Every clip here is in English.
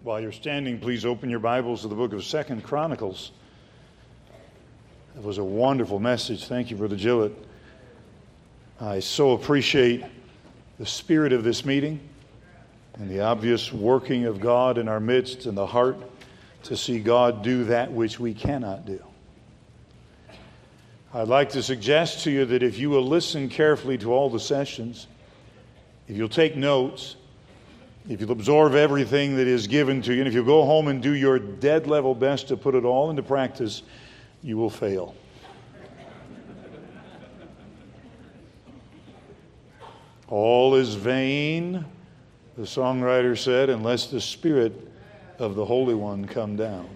While you're standing, please open your Bibles to the book of 2 Chronicles. It was a wonderful message. Thank you, Brother Gillett. I so appreciate the spirit of this meeting and the obvious working of God in our midst and the heart to see God do that which we cannot do. I'd like to suggest to you that if you will listen carefully to all the sessions, if you'll take notes, if you'll absorb everything that is given to you, and if you'll go home and do your dead level best to put it all into practice, you will fail. All is vain, the songwriter said, unless the Spirit of the Holy One come down.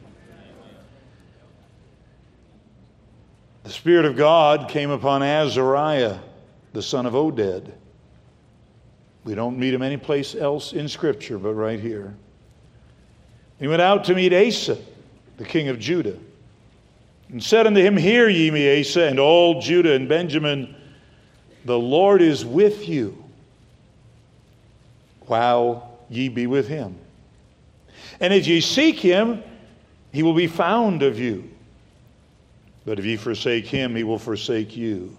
The Spirit of God came upon Azariah, the son of Oded. We don't meet him anyplace else in Scripture but right here. He went out to meet Asa, the king of Judah, and said unto him, Hear ye me, Asa, and all Judah and Benjamin, the Lord is with you, while ye be with him. And if ye seek him, he will be found of you. But if ye forsake him, he will forsake you.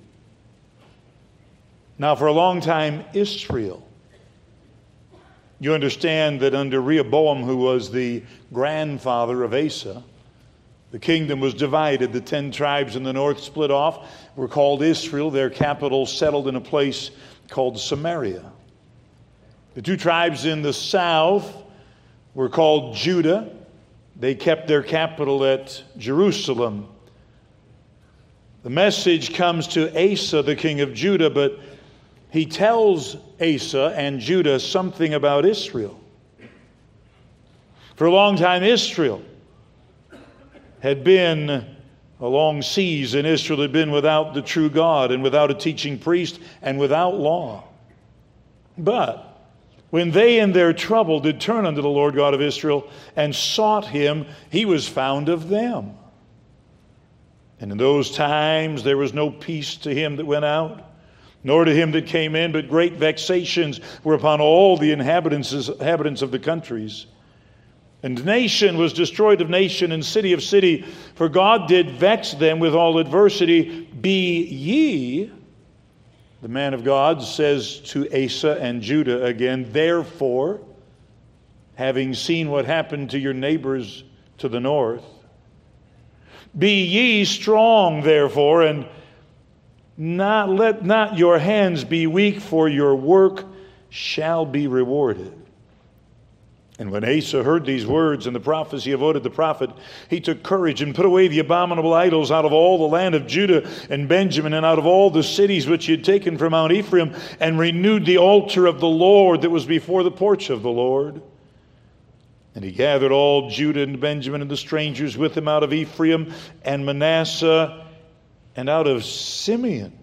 Now for a long time, Israel. You understand that under Rehoboam, who was the grandfather of Asa, the kingdom was divided. The 10 tribes in the north split off, were called Israel. Their capital settled in a place called Samaria. The 2 tribes in the south were called Judah. They kept their capital at Jerusalem. The message comes to Asa, the king of Judah, but he tells Asa and Judah something about Israel. For a long time, Israel had been a long season. Israel had been without the true God and without a teaching priest and without law. But when they in their trouble did turn unto the Lord God of Israel and sought him, he was found of them. And in those times there was no peace to him that went out, nor to him that came in, but great vexations were upon all the inhabitants of the countries. And nation was destroyed of nation, and city of city, for God did vex them with all adversity. Be ye, the man of God says to Asa and Judah again, therefore, having seen what happened to your neighbors to the north, be ye strong, therefore, and let not your hands be weak, for your work shall be rewarded. And when Asa heard these words and the prophecy of Oded the prophet, he took courage and put away the abominable idols out of all the land of Judah and Benjamin and out of all the cities which he had taken from Mount Ephraim, and renewed the altar of the Lord that was before the porch of the Lord. And he gathered all Judah and Benjamin and the strangers with him out of Ephraim and Manasseh and out of Simeon.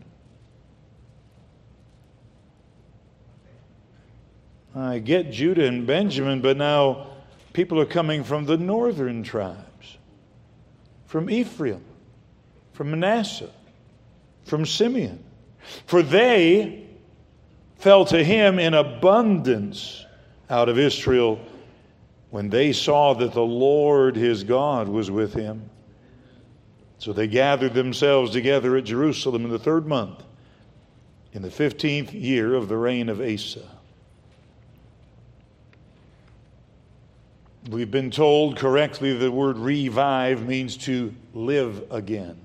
I get Judah and Benjamin, but now people are coming from the northern tribes, from Ephraim, from Manasseh, from Simeon. For they fell to him in abundance out of Israel when they saw that the Lord his God was with him. So they gathered themselves together at Jerusalem in the 3rd month, in the 15th year of the reign of Asa. We've been told correctly the word revive means to live again.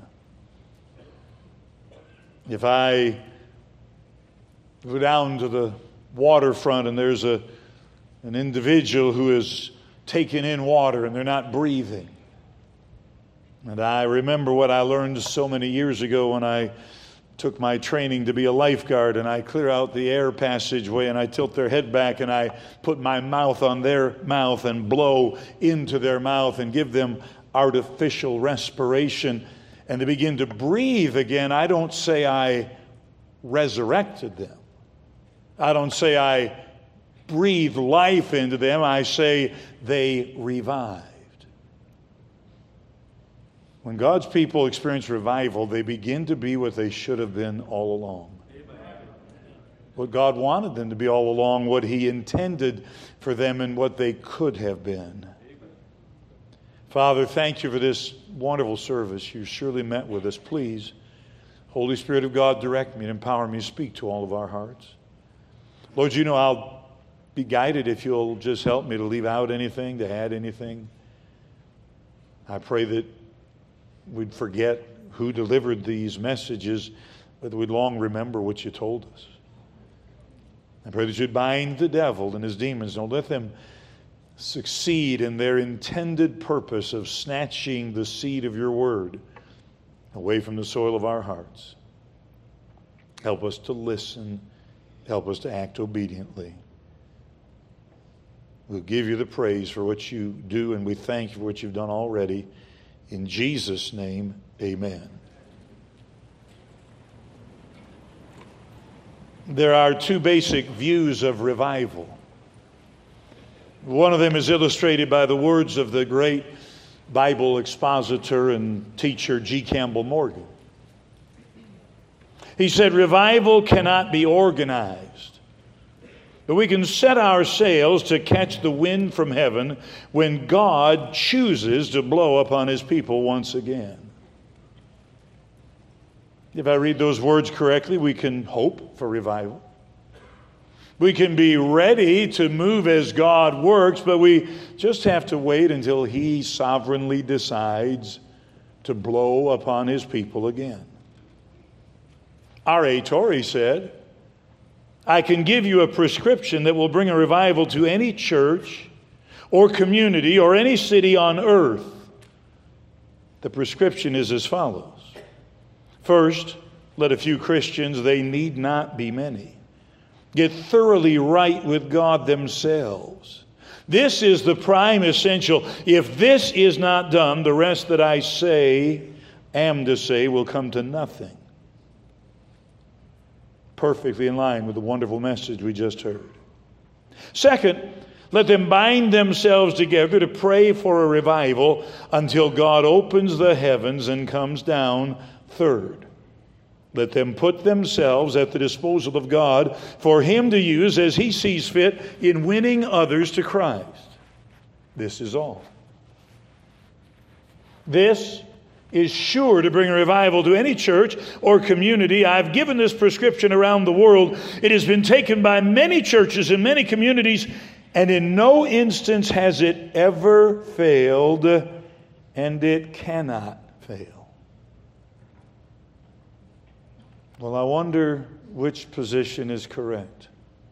If I go down to the waterfront and there's an individual who is taking in water and they're not breathing, and I remember what I learned so many years ago when I took my training to be a lifeguard, and I clear out the air passageway and I tilt their head back and I put my mouth on their mouth and blow into their mouth and give them artificial respiration, and they begin to breathe again. I don't say I resurrected them. I don't say I breathed life into them. I say they revived. When God's people experience revival, they begin to be what they should have been all along. what God wanted them to be all along, what He intended for them, and what they could have been. Father, thank you for this wonderful service. You surely met with us. Please, Holy Spirit of God, direct me and empower me to speak to all of our hearts. Lord, you know I'll be guided if you'll just help me to leave out anything, to add anything. I pray that we'd forget who delivered these messages, but that we'd long remember what you told us. I pray that you'd bind the devil and his demons. Don't let them succeed in their intended purpose of snatching the seed of your word away from the soil of our hearts. Help us to listen. Help us to act obediently. We'll give you the praise for what you do, and we thank you for what you've done already. In Jesus' name, amen. There are two basic views of revival. One of them is illustrated by the words of the great Bible expositor and teacher G. Campbell Morgan. He said, revival cannot be organized, but we can set our sails to catch the wind from heaven when God chooses to blow upon His people once again. If I read those words correctly, we can hope for revival. We can be ready to move as God works, but we just have to wait until He sovereignly decides to blow upon His people again. R.A. Torrey said, I can give you a prescription that will bring a revival to any church or community or any city on earth. The prescription is as follows. First, let a few Christians, they need not be many, get thoroughly right with God themselves. This is the prime essential. If this is not done, the rest that I am to say, will come to nothing. Perfectly in line with the wonderful message we just heard. Second, let them bind themselves together to pray for a revival until God opens the heavens and comes down. Third, let them put themselves at the disposal of God for Him to use as He sees fit in winning others to Christ. This is all. This is sure to bring a revival to any church or community. I've given this prescription around the world. It has been taken by many churches and many communities, and in no instance has it ever failed, and it cannot fail. Well, I wonder which position is correct.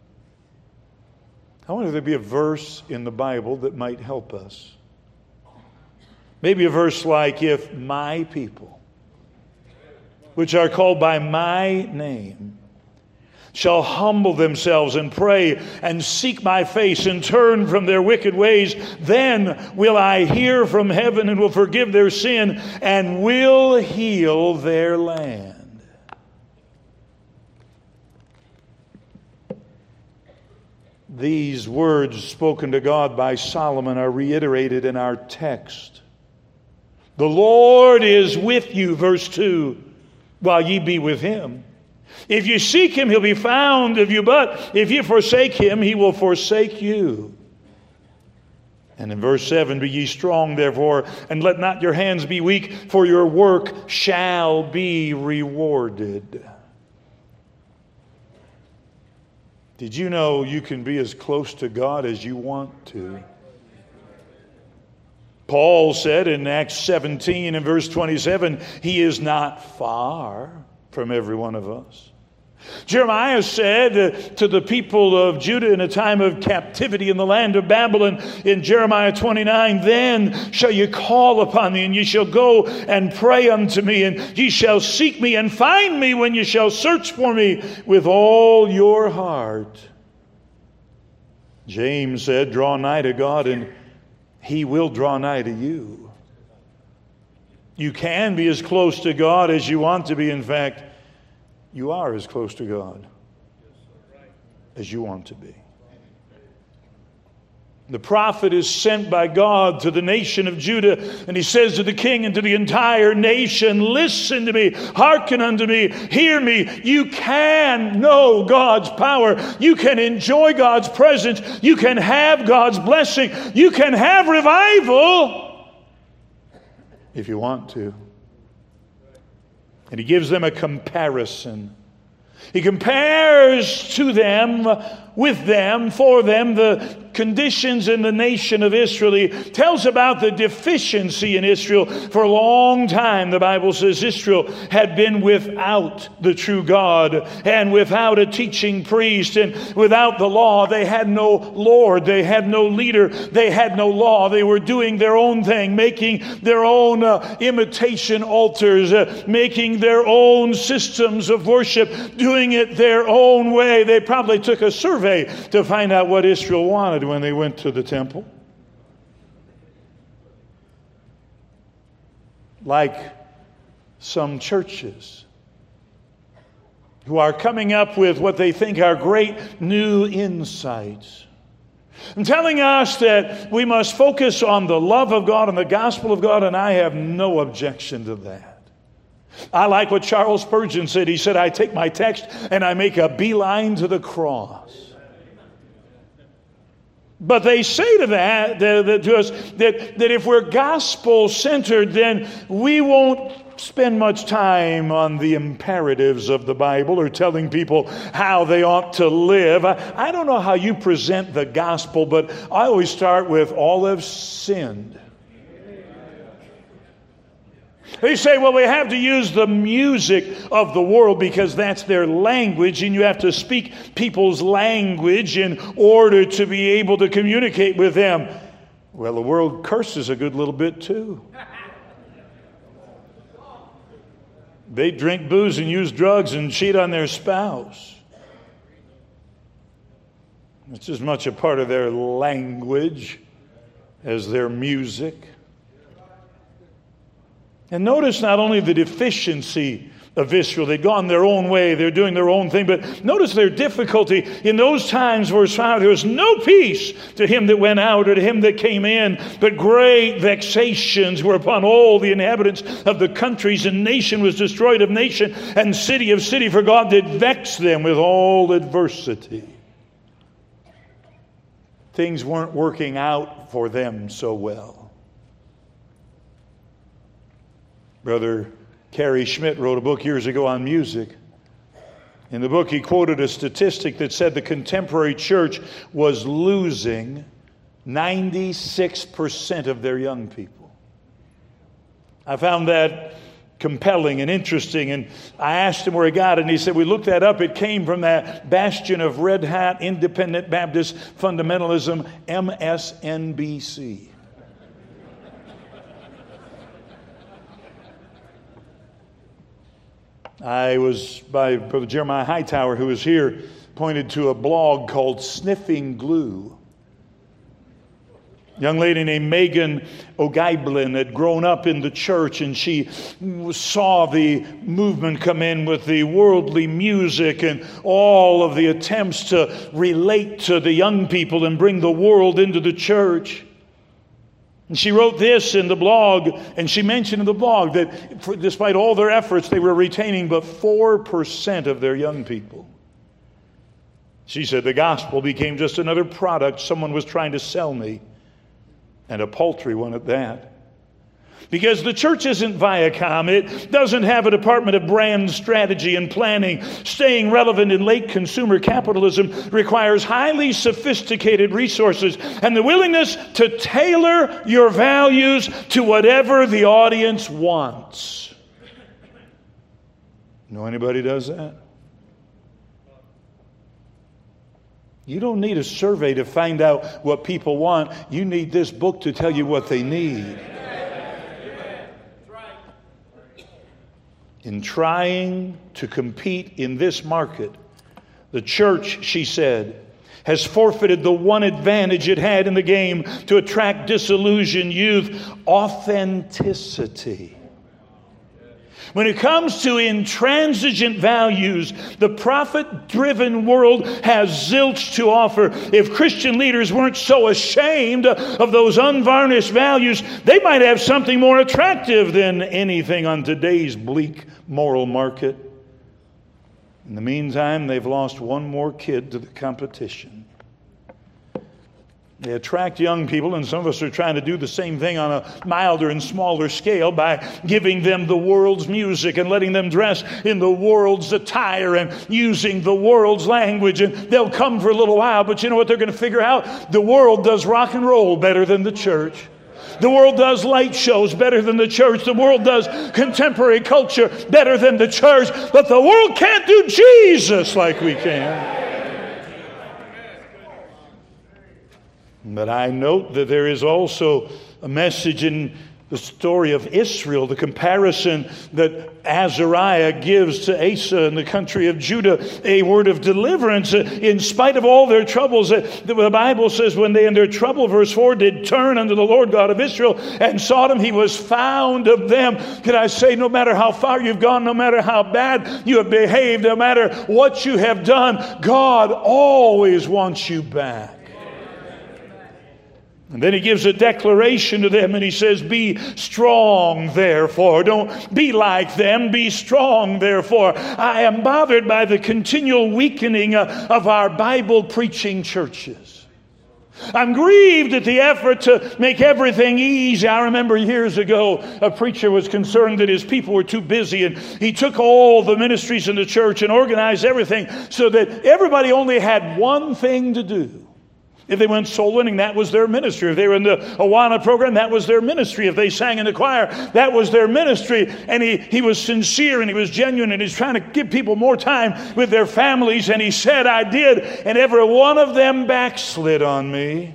I wonder if there'd be a verse in the Bible that might help us. Maybe a verse like, if my people, which are called by my name, shall humble themselves and pray and seek my face and turn from their wicked ways, then will I hear from heaven and will forgive their sin and will heal their land. These words spoken to God by Solomon are reiterated in our text. The Lord is with you, verse 2, while ye be with Him. If you seek Him, He'll be found of you, but if you forsake Him, He will forsake you. And in verse 7, be ye strong, therefore, and let not your hands be weak, for your work shall be rewarded. Did you know you can be as close to God as you want to? Paul said in Acts 17 and verse 27, He is not far from every one of us. Jeremiah said to the people of Judah in a time of captivity in the land of Babylon in Jeremiah 29, then shall you call upon me, and ye shall go and pray unto me, and ye shall seek me and find me when ye shall search for me with all your heart. James said, draw nigh to God, and He will draw nigh to you. You can be as close to God as you want to be. In fact, you are as close to God as you want to be. The prophet is sent by God to the nation of Judah, and he says to the king and to the entire nation, listen to me, hearken unto me, hear me. You can know God's power. You can enjoy God's presence. You can have God's blessing. You can have revival if you want to. And he gives them a comparison. He compares to them, with them, for them, the conditions in the nation of Israel. He tells about the deficiency in Israel. For a long time, the Bible says Israel had been without the true God and without a teaching priest and without the law. They had no Lord. They had no leader. They had no law. They were doing their own thing, making their own imitation altars, making their own systems of worship, doing it their own way. They probably took a survey to find out what Israel wanted when they went to the temple. Like some churches who are coming up with what they think are great new insights and telling us that we must focus on the love of God and the gospel of God, and I have no objection to that. I like what Charles Spurgeon said. He said, I take my text and I make a beeline to the cross. But they say to us that if we're gospel-centered, then we won't spend much time on the imperatives of the Bible or telling people how they ought to live. I don't know how you present the gospel, but I always start with all have sinned. They say, well, we have to use the music of the world because that's their language, and you have to speak people's language in order to be able to communicate with them. Well, the world curses a good little bit too. They drink booze and use drugs and cheat on their spouse. It's as much a part of their language as their music. And notice not only the deficiency of Israel, they'd gone their own way, they're doing their own thing, but notice their difficulty. In those times, verse 5, there was no peace to him that went out or to him that came in, but great vexations were upon all the inhabitants of the countries, and nation was destroyed of nation, and city of city, for God did vex them with all adversity. Things weren't working out for them so well. Brother Carey Schmidt wrote a book years ago on music. In the book, he quoted a statistic that said the contemporary church was losing 96% of their young people. I found that compelling and interesting, and I asked him where he got it, and he said, we looked that up. It came from that bastion of red hat independent Baptist fundamentalism, MSNBC. I was by Brother Jeremiah Hightower, who was here, pointed to a blog called Sniffing Glue. A young lady named Megan O'Geiblin had grown up in the church, and she saw the movement come in with the worldly music and all of the attempts to relate to the young people and bring the world into the church. And she wrote this in the blog, and she mentioned in the blog that despite all their efforts, they were retaining but 4% of their young people. She said, the gospel became just another product someone was trying to sell me, and a paltry one at that. Because the church isn't Viacom. It doesn't have a department of brand strategy and planning. Staying relevant in late consumer capitalism requires highly sophisticated resources and the willingness to tailor your values to whatever the audience wants. Know anybody does that? You don't need a survey to find out what people want. You need this book to tell you what they need. In trying to compete in this market, the church, she said, has forfeited the one advantage it had in the game to attract disillusioned youth: authenticity. When it comes to intransigent values, the profit-driven world has zilch to offer. If Christian leaders weren't so ashamed of those unvarnished values, they might have something more attractive than anything on today's bleak moral market. In the meantime, they've lost one more kid to the competition. They attract young people, and some of us are trying to do the same thing on a milder and smaller scale by giving them the world's music and letting them dress in the world's attire and using the world's language. And they'll come for a little while, but you know what they're going to figure out? The world does rock and roll better than the church. The world does light shows better than the church. The world does contemporary culture better than the church. But the world can't do Jesus like we can. But I note that there is also a message in the story of Israel, the comparison that Azariah gives to Asa in the country of Judah, a word of deliverance in spite of all their troubles. The Bible says when they in their trouble, verse 4, did turn unto the Lord God of Israel and sought him, he was found of them. Can I say, no matter how far you've gone, no matter how bad you have behaved, no matter what you have done, God always wants you back. And then he gives a declaration to them and he says, be strong therefore. Don't be like them, be strong therefore. I am bothered by the continual weakening of our Bible preaching churches. I'm grieved at the effort to make everything easy. I remember years ago, a preacher was concerned that his people were too busy, and he took all the ministries in the church and organized everything so that everybody only had one thing to do. If they went soul winning, that was their ministry. If they were in the Awana program, that was their ministry. If they sang in the choir, that was their ministry. And he was sincere and he was genuine and he's trying to give people more time with their families. And he said, I did. And every one of them backslid on me.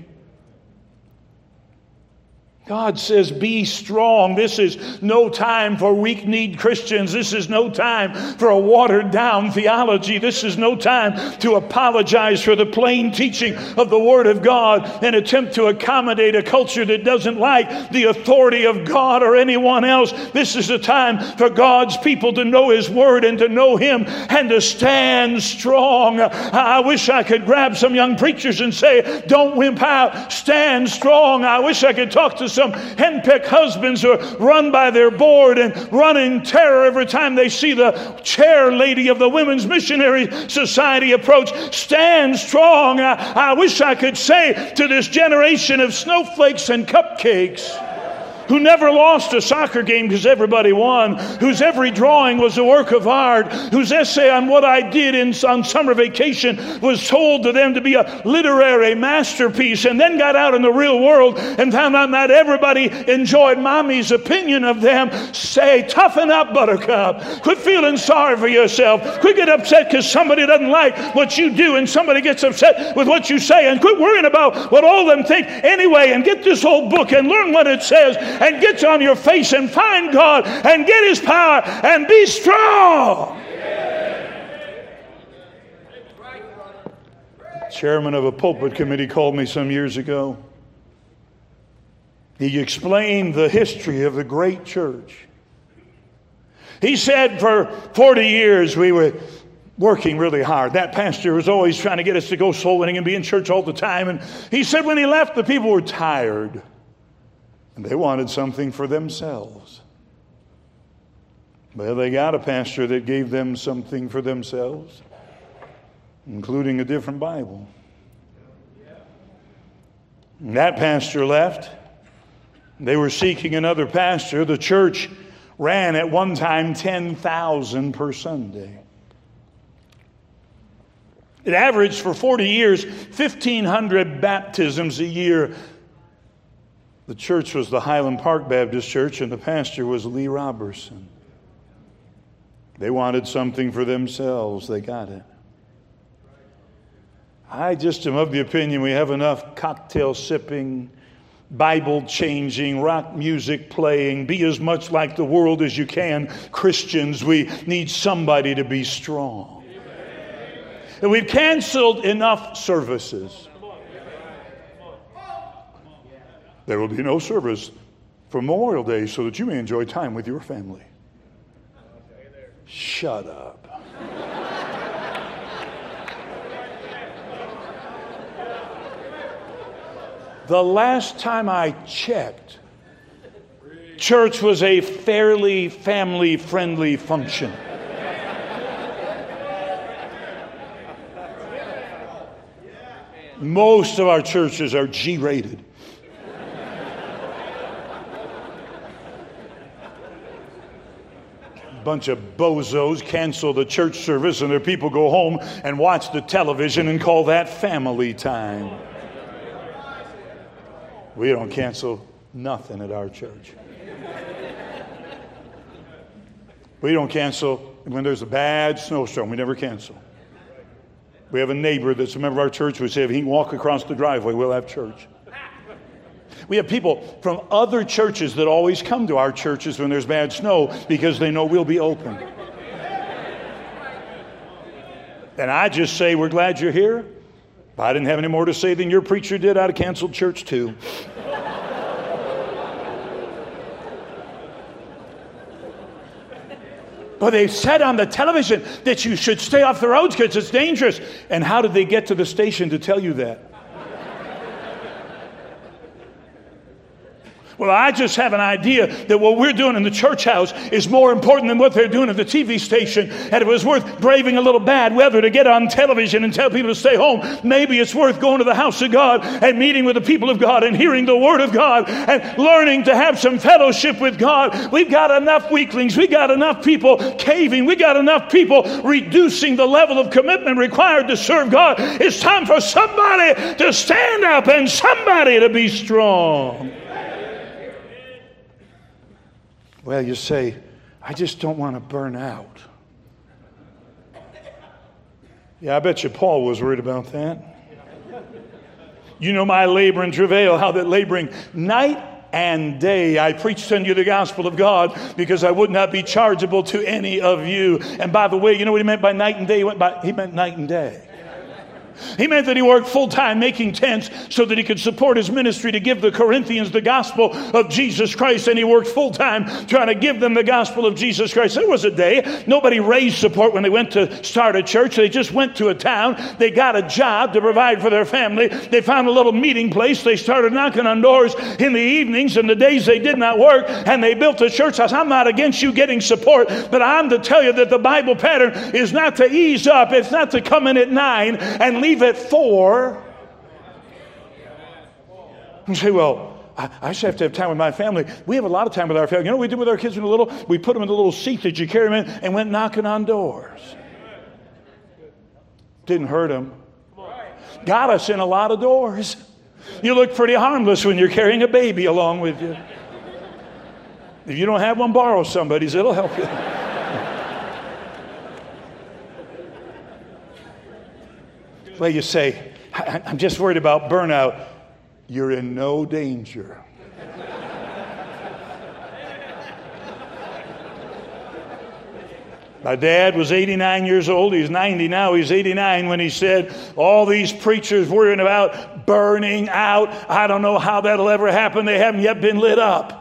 God says, be strong. This is no time for weak-kneed Christians. This is no time for a watered-down theology. This is no time to apologize for the plain teaching of the Word of God and attempt to accommodate a culture that doesn't like the authority of God or anyone else. This is a time for God's people to know His Word and to know Him and to stand strong. I wish I could grab some young preachers and say, don't wimp out, stand strong. I wish I could talk to some henpecked husbands who are run by their board and run in terror every time they see the chair lady of the Women's Missionary Society approach. Stand strong. I wish I could say to this generation of snowflakes and cupcakes who never lost a soccer game because everybody won, whose every drawing was a work of art, whose essay on what I did on summer vacation was told to them to be a literary masterpiece, and then got out in the real world and found out not everybody enjoyed mommy's opinion of them. Say, toughen up, buttercup. Quit feeling sorry for yourself. Quit getting upset because somebody doesn't like what you do and somebody gets upset with what you say, and quit worrying about what all of them think anyway, and get this old book and learn what it says and get on your face and find God and get His power and be strong. The chairman of a pulpit committee called me some years ago. He explained the history of the great church. He said for 40 years we were working really hard. That pastor was always trying to get us to go soul winning and be in church all the time. And he said when he left, the people were tired. And they wanted something for themselves. Well, they got a pastor that gave them something for themselves, including a different Bible. And that pastor left. They were seeking another pastor. The church ran at one time 10,000 per Sunday. It averaged for 40 years 1,500 baptisms a year. The church was the Highland Park Baptist Church, and the pastor was Lee Robertson. They wanted something for themselves. They got it. I just am of the opinion we have enough cocktail sipping, Bible changing, rock music playing, be as much like the world as you can Christians. We need somebody to be strong. And we've canceled enough services. There will be no service for Memorial Day so that you may enjoy time with your family. Shut up. The last time I checked, church was a fairly family-friendly function. Most of our churches are G-rated. Bunch of bozos cancel the church service and their people go home and watch the television and call that family time. We don't cancel nothing at our church. We don't cancel when there's a bad snowstorm. We never cancel. We have a neighbor that's a member of our church who said if he can walk across the driveway, we'll have church. We have people from other churches that always come to our churches when there's bad snow because they know we'll be open. And I just say, we're glad you're here. If I didn't have any more to say than your preacher did, I'd have canceled church too. But they said on the television that you should stay off the roads because it's dangerous. And how did they get to the station to tell you that? Well, I just have an idea that what we're doing in the church house is more important than what they're doing at the TV station. And it was worth braving a little bad weather to get on television and tell people to stay home. Maybe it's worth going to the house of God and meeting with the people of God and hearing the Word of God and learning to have some fellowship with God. We've got enough weaklings. We've got enough people caving. We've got enough people reducing the level of commitment required to serve God. It's time for somebody to stand up and somebody to be strong. Well, you say, I just don't want to burn out. Yeah, I bet you Paul was worried about that. You know my labor and travail, how that laboring night and day I preached unto you the gospel of God because I would not be chargeable to any of you. And by the way, you know what he meant by night and day? He meant night and day. He meant that he worked full-time making tents so that he could support his ministry to give the Corinthians the gospel of Jesus Christ. And he worked full-time trying to give them the gospel of Jesus Christ. There was a day nobody raised support when they went to start a church. They just went to a town. They got a job to provide for their family. They found a little meeting place. They started knocking on doors in the evenings and the days they did not work. And they built a church house. I'm not against you getting support, but I'm to tell you that the Bible pattern is not to ease up. It's not to come in at 9 and leave at 4. You say, well, I just have to have time with my family. We have a lot of time with our family. You know what we did with our kids when they were little? We put them in the little seat that you carry them in and went knocking on doors. Didn't hurt them. Got us in a lot of doors. You look pretty harmless when you're carrying a baby along with you. If you don't have one, borrow somebody's. It'll help you. Well, you say, I'm just worried about burnout. You're in no danger. My dad was 89 years old. He's 90 now. He's 89 when he said, all these preachers worrying about burning out. I don't know how that'll ever happen. They haven't yet been lit up.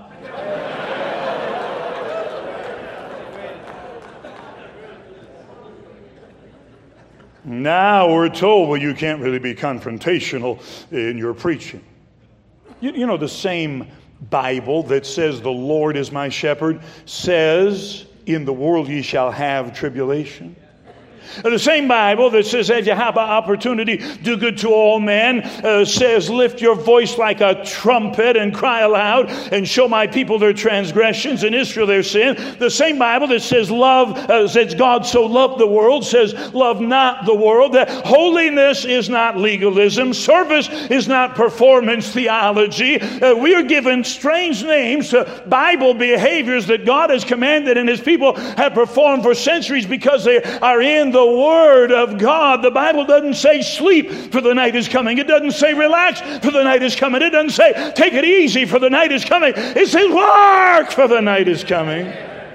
Now we're told, well, you can't really be confrontational in your preaching. You know, the same Bible that says the Lord is my shepherd says, in the world ye shall have tribulation. The same Bible that says, as you have an opportunity, do good to all men, says, lift your voice like a trumpet and cry aloud and show my people their transgressions and Israel their sin. The same Bible that says, says God so loved the world, says, love not the world. That holiness is not legalism. Service is not performance theology. We are given strange names to Bible behaviors that God has commanded and his people have performed for centuries because they are in the Word of God. The Bible doesn't say sleep for the night is coming. It doesn't say relax for the night is coming. It doesn't say take it easy for the night is coming. It says work for the night is coming.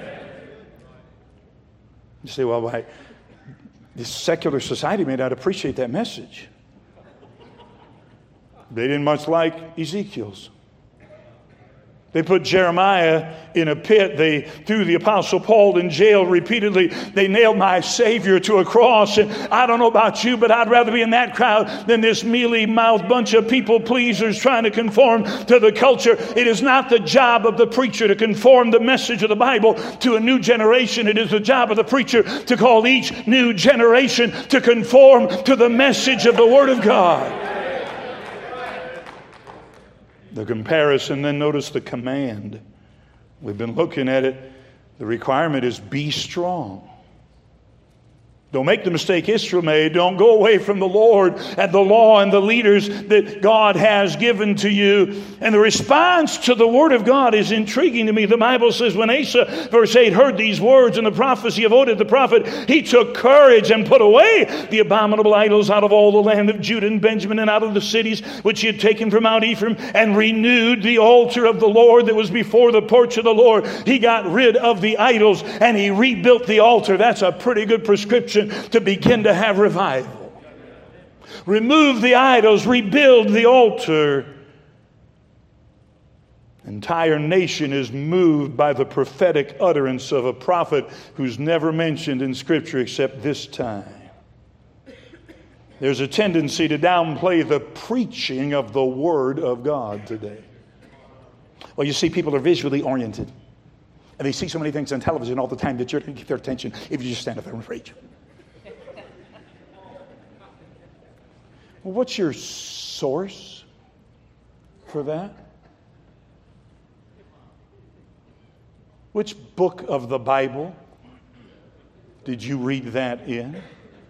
You say, well, why? This secular society may not appreciate that message. They didn't much like Ezekiel's. They put Jeremiah in a pit. They threw the Apostle Paul in jail repeatedly. They nailed my Savior to a cross. And I don't know about you, but I'd rather be in that crowd than this mealy-mouthed bunch of people pleasers trying to conform to the culture. It is not the job of the preacher to conform the message of the Bible to a new generation. It is the job of the preacher to call each new generation to conform to the message of the Word of God. The comparison, then notice the command. We've been looking at it. The requirement is be strong. Don't make the mistake Israel made. Don't go away from the Lord and the law and the leaders that God has given to you. And the response to the Word of God is intriguing to me. The Bible says when Asa, verse 8, heard these words and the prophecy of Oded the prophet, he took courage and put away the abominable idols out of all the land of Judah and Benjamin and out of the cities which he had taken from Mount Ephraim, and renewed the altar of the Lord that was before the porch of the Lord. He got rid of the idols and he rebuilt the altar. That's a pretty good prescription to begin to have revival. Remove the idols, rebuild the altar. Entire nation is moved by the prophetic utterance of a prophet who's never mentioned in Scripture except this time. There's a tendency to downplay the preaching of the Word of God today. Well, you see, people are visually oriented. And they see so many things on television all the time that you're going to keep their attention if you just stand up there and preach. Well, what's your source for that? Which book of the Bible did you read that in?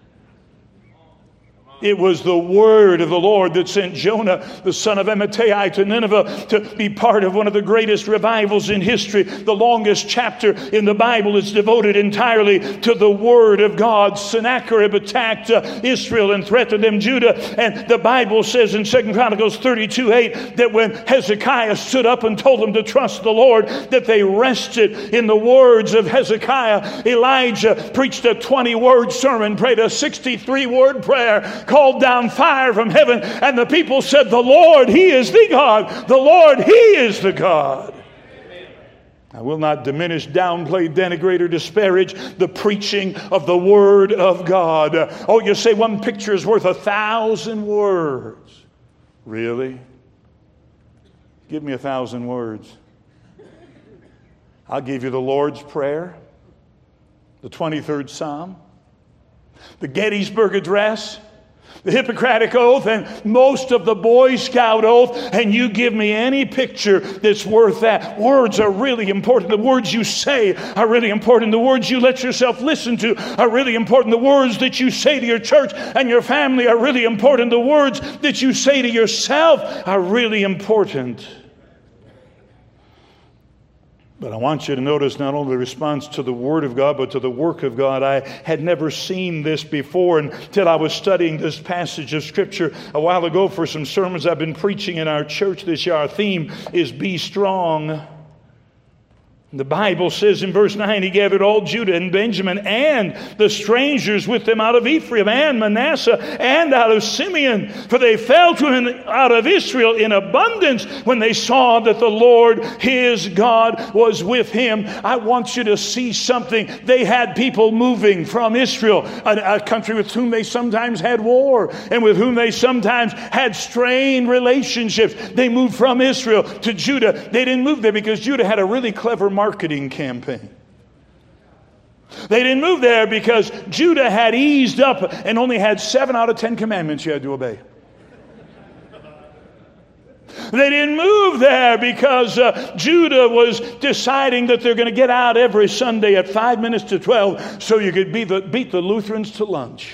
It was the word of the Lord that sent Jonah, the son of Amittai, to Nineveh to be part of one of the greatest revivals in history. The longest chapter in the Bible is devoted entirely to the word of God. Sennacherib attacked Israel and threatened them, Judah. And the Bible says in 2 Chronicles 32:8 that when Hezekiah stood up and told them to trust the Lord, that they rested in the words of Hezekiah. Elijah preached a 20-word sermon, prayed a 63-word prayer, called down fire from heaven, and the people said, "The Lord, He is the God. The Lord, He is the God." I will not diminish, downplay, denigrate, or disparage the preaching of the Word of God. Oh, you say one picture is worth 1,000 words. Really? Give me 1,000 words. I'll give you the Lord's Prayer, the 23rd Psalm, the Gettysburg Address, the Hippocratic Oath, and most of the Boy Scout oath, and you give me any picture that's worth that. Words are really important. The words you say are really important. The words you let yourself listen to are really important. The words that you say to your church and your family are really important. The words that you say to yourself are really important. But I want you to notice not only the response to the Word of God, but to the work of God. I had never seen this before until I was studying this passage of Scripture a while ago for some sermons I've been preaching in our church this year. Our theme is Be Strong. The Bible says in verse 9, He gathered all Judah and Benjamin and the strangers with them out of Ephraim and Manasseh and out of Simeon. For they fell to him out of Israel in abundance when they saw that the Lord his God was with him. I want you to see something. They had people moving from Israel, a country with whom they sometimes had war and with whom they sometimes had strained relationships. They moved from Israel to Judah. They didn't move there because Judah had a really clever marketing campaign. They didn't move there because Judah had eased up and only had 7 out of 10 commandments you had to obey. They didn't move there because Judah was deciding that they're going to get out every Sunday at 5 minutes to 12 so you could beat the Lutherans to lunch.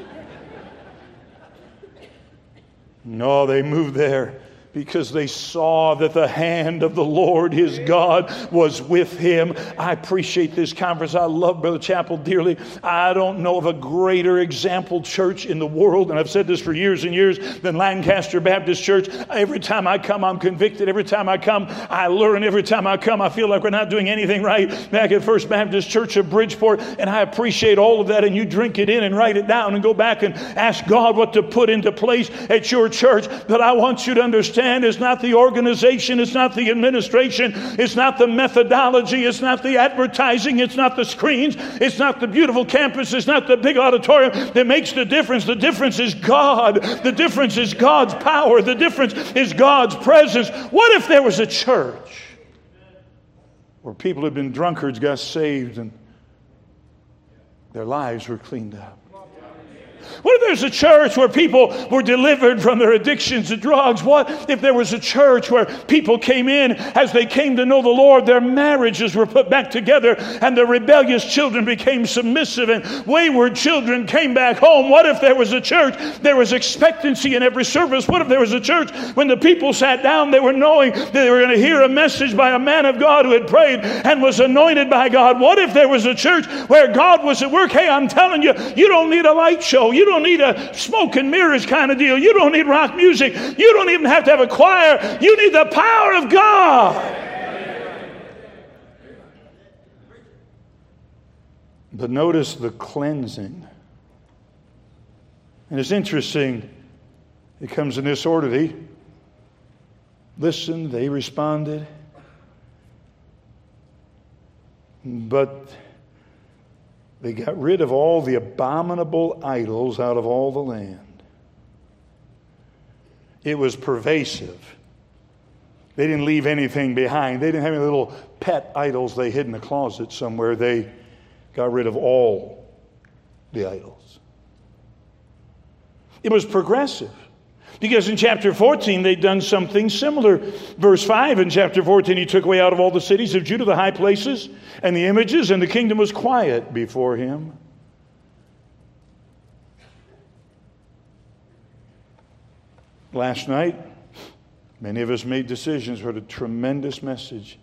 No, they moved there because they saw that the hand of the Lord, his God, was with him. I appreciate this conference. I love Brother Chappell dearly. I don't know of a greater example church in the world, and I've said this for years and years, than Lancaster Baptist Church. Every time I come, I'm convicted. Every time I come, I learn. Every time I come, I feel like we're not doing anything right back at First Baptist Church of Bridgeport, and I appreciate all of that, and you drink it in and write it down and go back and ask God what to put into place at your church. But I want you to understand man. It's not the organization. It's not the administration. It's not the methodology. It's not the advertising. It's not the screens. It's not the beautiful campus. It's not the big auditorium that makes the difference. The difference is God. The difference is God's power. The difference is God's presence. What if there was a church where people had been drunkards got saved and their lives were cleaned up? What if there's a church where people were delivered from their addictions to drugs? What if there was a church where people came in, as they came to know the Lord, their marriages were put back together and the rebellious children became submissive and wayward children came back home? What if there was a church, there was expectancy in every service? What if there was a church when the people sat down, they were knowing that they were going to hear a message by a man of God who had prayed and was anointed by God? What if there was a church where God was at work? Hey, I'm telling you, you don't need a light show. You don't need a smoke and mirrors kind of deal. You don't need rock music. You don't even have to have a choir. You need the power of God. But notice the cleansing. And it's interesting. It comes in this order. They listened. They responded. But they got rid of all the abominable idols out of all the land. It was pervasive. They didn't leave anything behind. They didn't have any little pet idols they hid in a closet somewhere. They got rid of all the idols. It was progressive. Because in chapter 14, they'd done something similar. Verse 5 in chapter 14, he took away out of all the cities of Judah the high places and the images, and the kingdom was quiet before him. Last night, many of us made decisions, heard a tremendous message.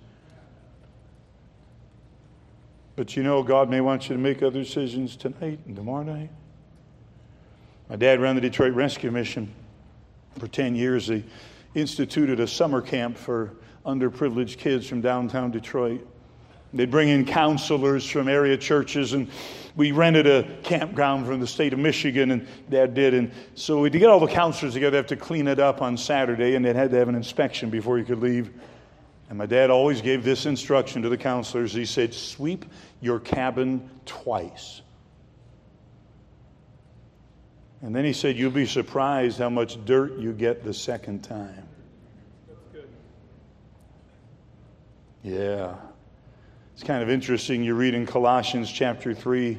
But you know, God may want you to make other decisions tonight and tomorrow night. My dad ran the Detroit Rescue Mission. For 10 years, they instituted a summer camp for underprivileged kids from downtown Detroit. They'd bring in counselors from area churches, and we rented a campground from the state of Michigan, and Dad did. And so to get all the counselors together, they have to clean it up on Saturday, and they had to have an inspection before you could leave. And my dad always gave this instruction to the counselors. He said, sweep your cabin twice. And then he said, you'll be surprised how much dirt you get the second time. That's good. Yeah. It's kind of interesting. You read in Colossians chapter 3,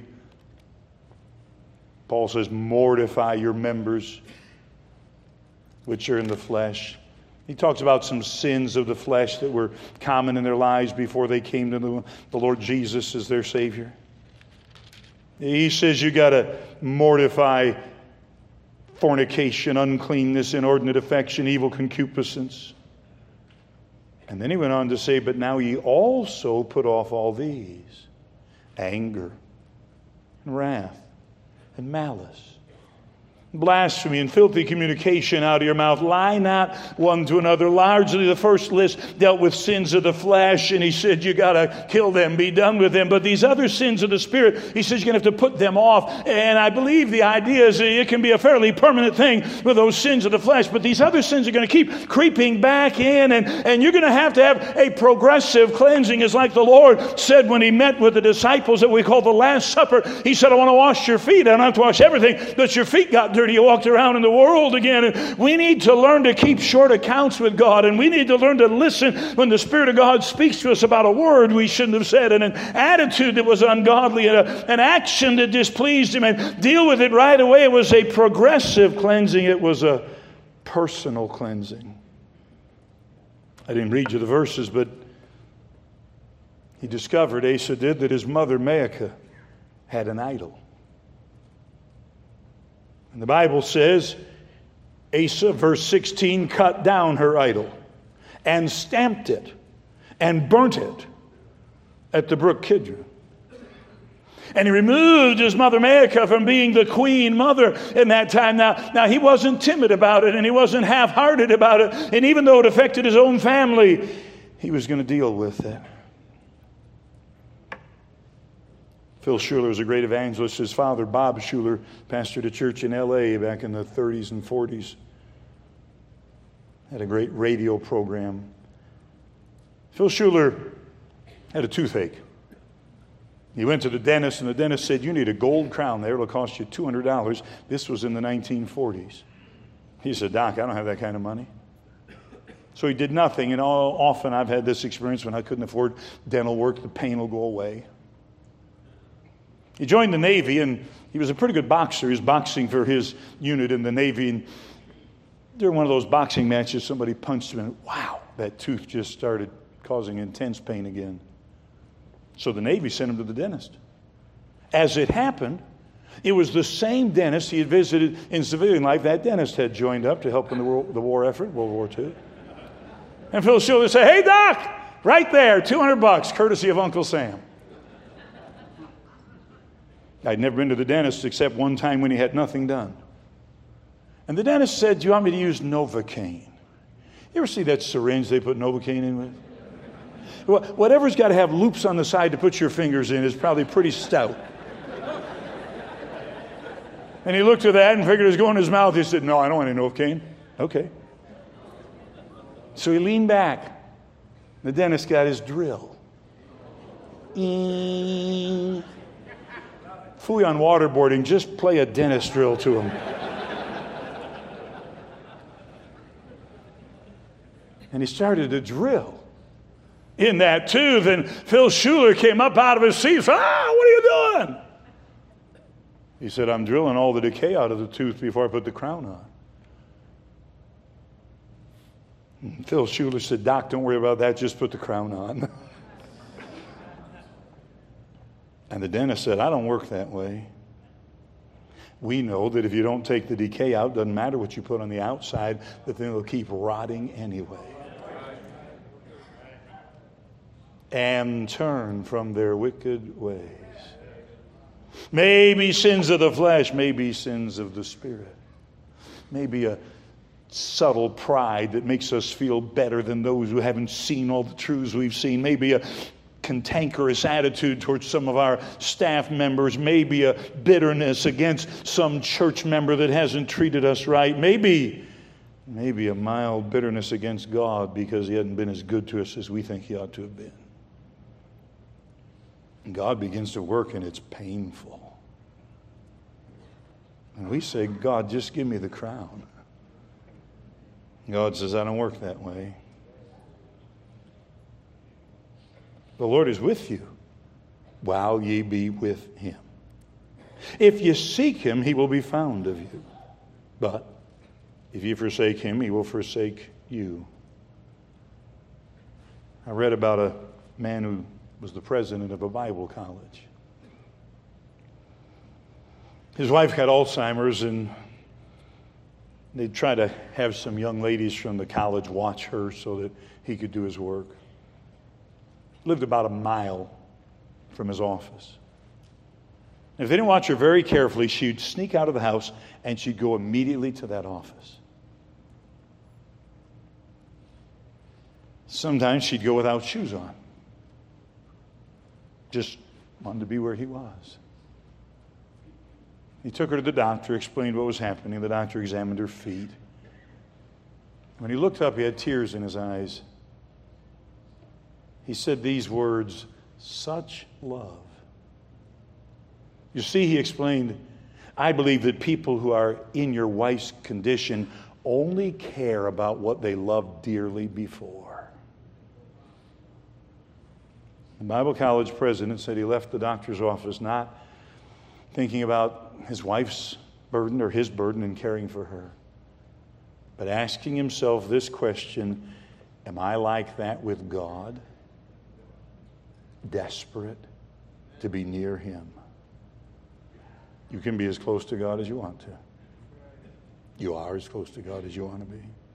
Paul says, mortify your members which are in the flesh. He talks about some sins of the flesh that were common in their lives before they came to the Lord Jesus as their Savior. He says you got to mortify fornication, uncleanness, inordinate affection, evil concupiscence. And then he went on to say, but now ye also put off all these: anger, and wrath, and malice, blasphemy, and filthy communication out of your mouth. Lie not one to another. Largely the first list dealt with sins of the flesh, and he said you got to kill them, be done with them. But these other sins of the spirit, he says you're going to have to put them off. And I believe the idea is it can be a fairly permanent thing with those sins of the flesh, but these other sins are going to keep creeping back in, and you're going to have a progressive cleansing. It's like the Lord said when he met with the disciples that we call the Last Supper. He said, I want to wash your feet. I don't have to wash everything, but your feet got dirty. You walked around in the world again. And we need to learn to keep short accounts with God, and we need to learn to listen when the Spirit of God speaks to us about a word we shouldn't have said, and an attitude that was ungodly, and an action that displeased him, and deal with it right away. It was a progressive cleansing. It was a personal cleansing. I didn't read you the verses, but he discovered, Asa did, that his mother Maacah had an idol. And the Bible says, Asa, verse 16, cut down her idol and stamped it and burnt it at the brook Kidron. And he removed his mother Maacah from being the queen mother in that time. Now he wasn't timid about it, and he wasn't half-hearted about it. And even though it affected his own family, he was going to deal with it. Phil Schuler was a great evangelist. His father, Bob Schuler, pastored a church in L.A. back in the 30s and 40s. Had a great radio program. Phil Schuler had a toothache. He went to the dentist, and the dentist said, "You need a gold crown there. It'll cost you $200. This was in the 1940s. He said, "Doc, I don't have that kind of money." So he did nothing, and often I've had this experience when I couldn't afford dental work, the pain will go away. He joined the Navy, and he was a pretty good boxer. He was boxing for his unit in the Navy, and during one of those boxing matches, somebody punched him, and wow, that tooth just started causing intense pain again. So the Navy sent him to the dentist. As it happened, it was the same dentist he had visited in civilian life. That dentist had joined up to help in the war effort, World War II. And Phil Schuler said, "Hey, Doc, right there, $200, courtesy of Uncle Sam." I'd never been to the dentist except one time when he had nothing done. And the dentist said, "Do you want me to use Novocaine?" You ever see that syringe they put Novocaine in with? Whatever's got to have loops on the side to put your fingers in is probably pretty stout. And he looked at that and figured it was going in his mouth. He said, "No, I don't want any Novocaine." Okay. So he leaned back. The dentist got his drill. Fooey on waterboarding, just play a dentist drill to him. And he started to drill in that tooth, and Phil Schuler came up out of his seat and said, "What are you doing?" He said, "I'm drilling all the decay out of the tooth before I put the crown on." And Phil Schuler said, "Doc, don't worry about that, just put the crown on." And the dentist said, "I don't work that way. We know that if you don't take the decay out, doesn't matter what you put on the outside, the thing will keep rotting anyway. And turn from their wicked ways." Maybe sins of the flesh, maybe sins of the spirit. Maybe a subtle pride that makes us feel better than those who haven't seen all the truths we've seen. Maybe a cantankerous attitude towards some of our staff members. Maybe a bitterness against some church member that hasn't treated us right. Maybe a mild bitterness against God because he hasn't been as good to us as we think he ought to have been. And God begins to work, and it's painful. And we say, "God, just give me the crown." God says, "I don't work that way. The Lord is with you while ye be with him. If you seek him, he will be found of you. But if you forsake him, he will forsake you." I read about a man who was the president of a Bible college. His wife had Alzheimer's, and they'd try to have some young ladies from the college watch her so that he could do his work. Lived about a mile from his office. And if they didn't watch her very carefully, she'd sneak out of the house and she'd go immediately to that office. Sometimes she'd go without shoes on. Just wanted to be where he was. He took her to the doctor, explained what was happening. The doctor examined her feet. When he looked up, he had tears in his eyes. He said these words, "Such love." You see, he explained, I believe that people who are in your wife's condition only care about what they loved dearly before. The Bible college president said he left the doctor's office not thinking about his wife's burden or his burden in caring for her, but asking himself this question, am I like that with God? Desperate to be near him. You can be as close to God as you want to. You are as close to God as you want to be.